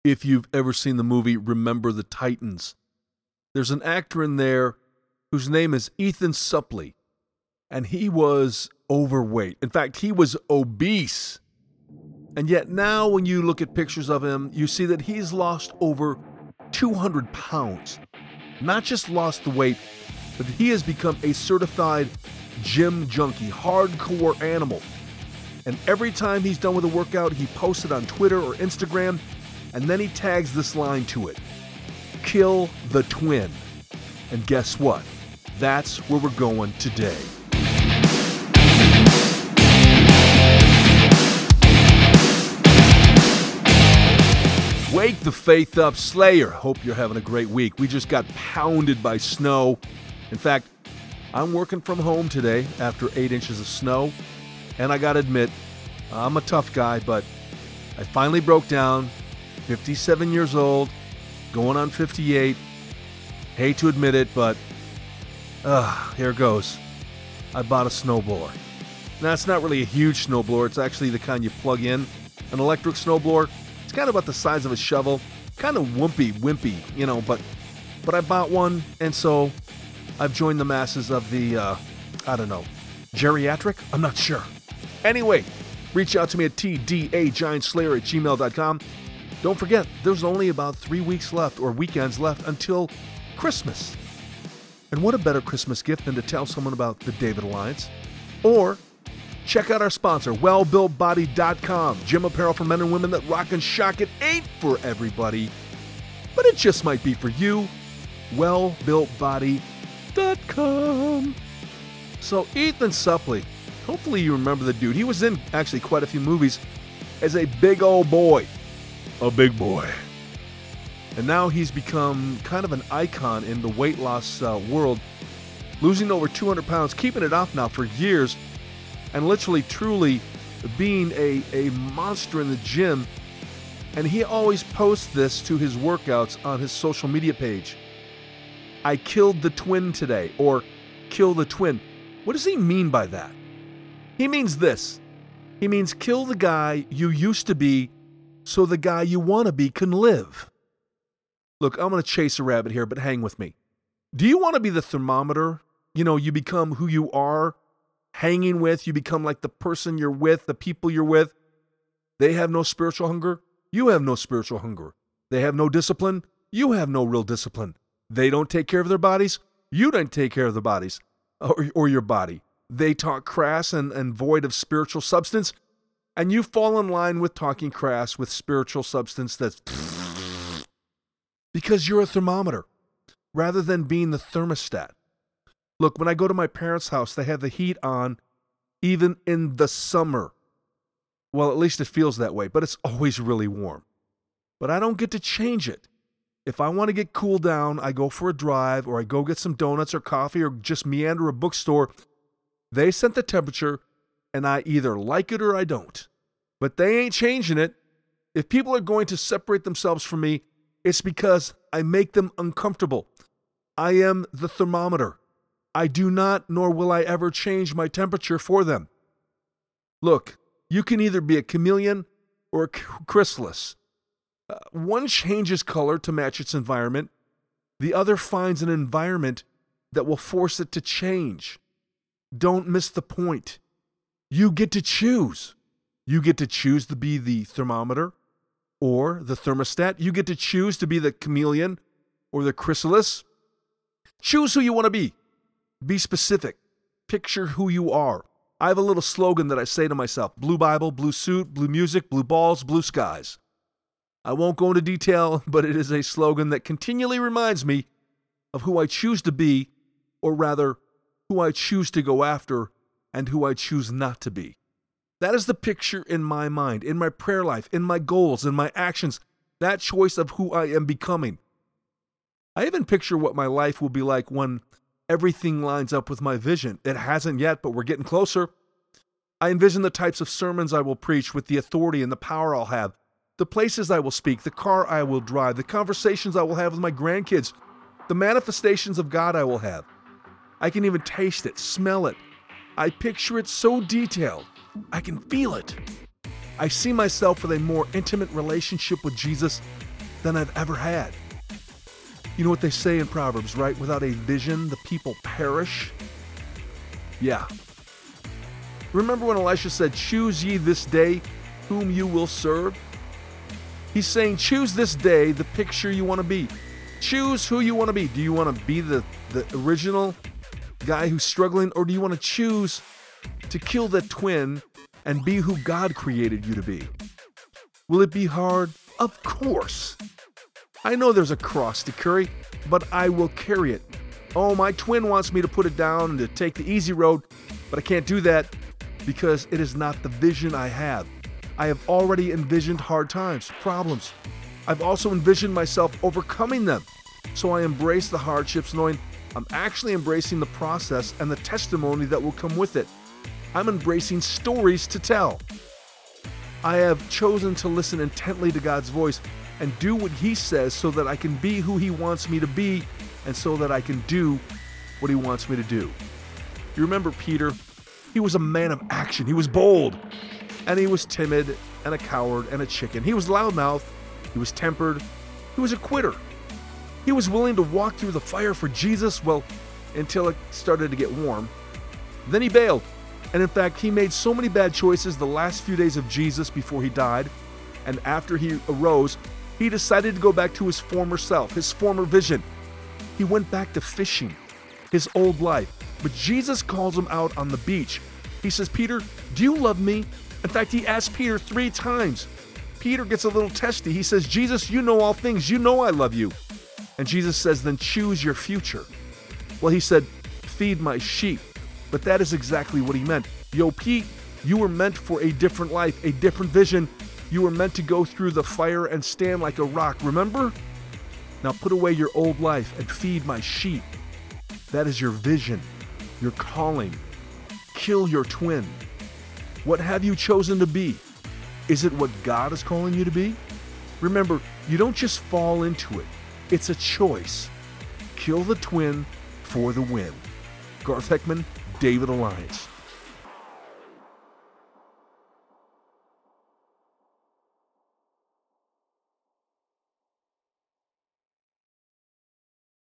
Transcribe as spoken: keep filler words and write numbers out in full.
if you've ever seen the movie Remember the Titans. There's an actor in there whose name is Ethan Suplee, and he was overweight. In fact, he was obese. And yet now when you look at pictures of him, you see that he's lost over two hundred pounds. Not just lost the weight, but he has become a certified gym junkie, hardcore animal. And every time he's done with a workout, he posts it on Twitter or Instagram, and then he tags this line to it: kill the twin. And guess what? That's where we're going today. Wake the faith up, Slayer. Hope you're having a great week. We just got pounded by snow. In fact, I'm working from home today after eight inches of snow. And I gotta admit, I'm a tough guy, but I finally broke down. fifty-seven years old, going on fifty-eight. Hate to admit it, but uh, here goes. I bought a snowblower. Now, it's not really a huge snowblower. It's actually the kind you plug in. An electric snowblower. It's kind of about the size of a shovel. Kind of wimpy, wimpy, you know, but but I bought one, and so I've joined the masses of the, uh, I don't know, geriatric? I'm not sure. Anyway, reach out to me at t d a giant slayer at gmail dot com. Don't forget, there's only about three weeks left, or weekends left, until Christmas. And what a better Christmas gift than to tell someone about the David Alliance? Or check out our sponsor, well built body dot com. Gym apparel for men and women that rock and shock. It ain't for everybody, but it just might be for you. well built body dot com. So Ethan Suplee, hopefully you remember the dude. He was in actually quite a few movies as a big old boy. A big boy. And now he's become kind of an icon in the weight loss uh, world, losing over two hundred pounds, keeping it off now for years, and literally, truly being a, a monster in the gym. And he always posts this to his workouts on his social media page. I killed the twin today, or kill the twin. What does he mean by that? He means this. He means kill the guy you used to be so the guy you want to be can live. Look, I'm going to chase a rabbit here, but hang with me. Do you want to be the thermometer? You know, you become who you are, hanging with, you become like the person you're with, the people you're with. They have no spiritual hunger. You have no spiritual hunger. They have no discipline. You have no real discipline. They don't take care of their bodies. You don't take care of their bodies or, or your body. They talk crass and, and void of spiritual substance, and you fall in line with talking crass with spiritual substance that's because you're a thermometer rather than being the thermostat. Look, when I go to my parents' house, they have the heat on even in the summer. Well, at least it feels that way, but it's always really warm. But I don't get to change it. If I want to get cooled down, I go for a drive, or I go get some donuts or coffee, or just meander a bookstore. They set the temperature, and I either like it or I don't. But they ain't changing it. If people are going to separate themselves from me, it's because I make them uncomfortable. I am the thermometer. I do not, nor will I ever change my temperature for them. Look, you can either be a chameleon or a chrysalis. Uh, one changes color to match its environment. The other finds an environment that will force it to change. Don't miss the point. You get to choose. You get to choose to be the thermometer or the thermostat. You get to choose to be the chameleon or the chrysalis. Choose who you want to be. Be specific. Picture who you are. I have a little slogan that I say to myself: blue Bible, blue suit, blue music, blue balls, blue skies. I won't go into detail, but it is a slogan that continually reminds me of who I choose to be, or rather, who I choose to go after and who I choose not to be. That is the picture in my mind, in my prayer life, in my goals, in my actions, that choice of who I am becoming. I even picture what my life will be like when everything lines up with my vision. It hasn't yet, but we're getting closer. I envision the types of sermons I will preach with the authority and the power I'll have, the places I will speak, the car I will drive, the conversations I will have with my grandkids, the manifestations of God I will have. I can even taste it, smell it. I picture it so detailed. I can feel it. I see myself with a more intimate relationship with Jesus than I've ever had. You know what they say in Proverbs, right? Without a vision, the people perish. Yeah. Remember when Elisha said, choose ye this day whom you will serve? He's saying, choose this day the picture you want to be. Choose who you want to be. Do you want to be the, the original guy who's struggling, or do you want to choose to kill that twin and be who God created you to be? Will it be hard? Of course. I know there's a cross to carry, but I will carry it. Oh, my twin wants me to put it down and to take the easy road, but I can't do that because it is not the vision I have. I have already envisioned hard times, problems. I've also envisioned myself overcoming them. So I embrace the hardships knowing I'm actually embracing the process and the testimony that will come with it. I'm embracing stories to tell. I have chosen to listen intently to God's voice and do what He says so that I can be who He wants me to be and so that I can do what He wants me to do. You remember Peter? He was a man of action. He was bold. And he was timid and a coward and a chicken. He was loudmouth. He was tempered. He was a quitter. He was willing to walk through the fire for Jesus, well, until it started to get warm. Then he bailed. And in fact, he made so many bad choices the last few days of Jesus before he died. And after he arose, he decided to go back to his former self, his former vision. He went back to fishing, his old life. But Jesus calls him out on the beach. He says, Peter, do you love me? In fact, he asked Peter three times. Peter gets a little testy. He says, Jesus, you know all things. You know I love you. And Jesus says, then choose your future. Well, he said, feed my sheep. But that is exactly what he meant. Yo, Pete, you were meant for a different life, a different vision. You were meant to go through the fire and stand like a rock, remember? Now put away your old life and feed my sheep. That is your vision, your calling. Kill your twin. What have you chosen to be? Is it what God is calling you to be? Remember, you don't just fall into it. It's a choice. Kill the twin for the win. Garth Heckman, David Alliance.